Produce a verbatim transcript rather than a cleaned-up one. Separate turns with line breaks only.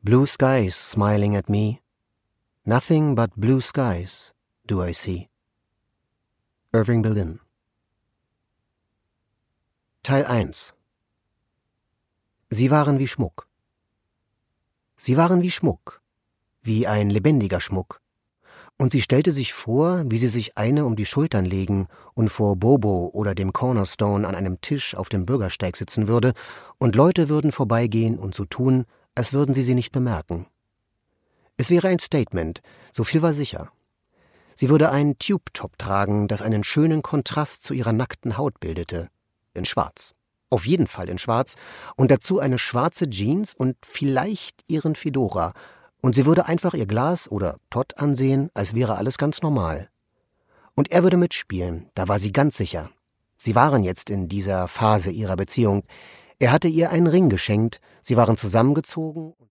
Blue skies smiling at me. Nothing but blue skies do I see. Irving Berlin. Teil eins. Sie waren wie Schmuck. Sie waren wie Schmuck, wie ein lebendiger Schmuck. Und sie stellte sich vor, wie sie sich eine um die Schultern legen und vor Bobo oder dem Cornerstone an einem Tisch auf dem Bürgersteig sitzen würde, und Leute würden vorbeigehen und so tun, als würden sie sie nicht bemerken. Es wäre ein Statement, so viel war sicher. Sie würde einen Tube-Top tragen, das einen schönen Kontrast zu ihrer nackten Haut bildete. In Schwarz. Auf jeden Fall in Schwarz. Und dazu eine schwarze Jeans und vielleicht ihren Fedora. Und sie würde einfach ihr Glas oder Todd ansehen, als wäre alles ganz normal. Und er würde mitspielen, da war sie ganz sicher. Sie waren jetzt in dieser Phase ihrer Beziehung. Er hatte ihr einen Ring geschenkt, sie waren zusammengezogen.